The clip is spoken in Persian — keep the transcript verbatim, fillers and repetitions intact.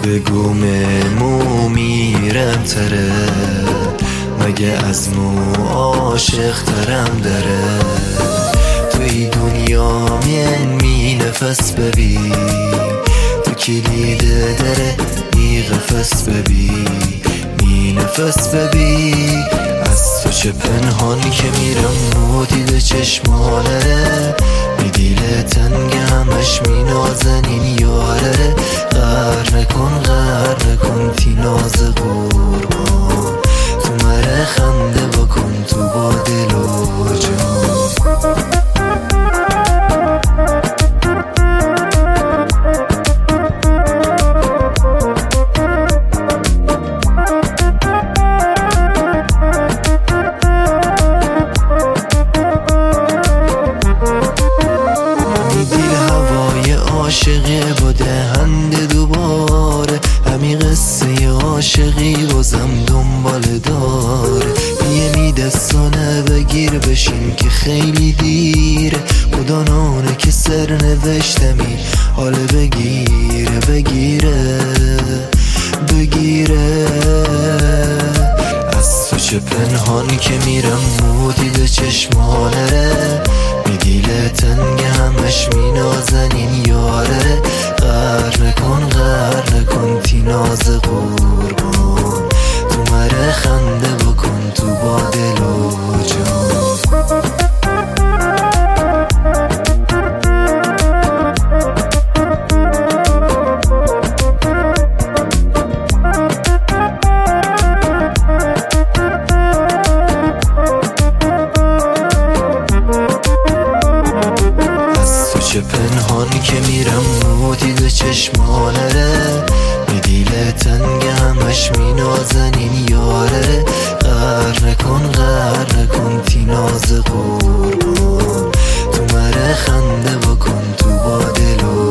بگو مو میرم تره، مگه از مو عاشق ترم داره. توی دنیا من می نفس ببین، تو کلید دره می قفس ببین، می نفس ببین. از تو چه پنهان که میرم مو دیده چشمانه، می دیل تنگ همش می نازنین یاره. غر نکن غر نکن تی ناز قربان، تو مره خنده بکن تو با دل و جان. عاشقی با دهنده دوباره، همی قصه عاشقی بازم دنبال داره. یه می دستانه بگیر بشین که خیلی دیره، خدا نانه که سر نوشتمی حال بگیره بگیره بگیره. از تو چه پنهان که میرم مو دیده چشمانه، می دیل تنگ همش می نازنین یاره. غر نکن غر نکن تی ناز قربان، تو مره خنده بکن تو با دل و جان. چه پنهان که میرم مو دیده چشمانه، می دیل تنگ همش می نازنین یاره. غر نکن غر نکن تی ناز قربان، تو مره خنده بکن تو با دل و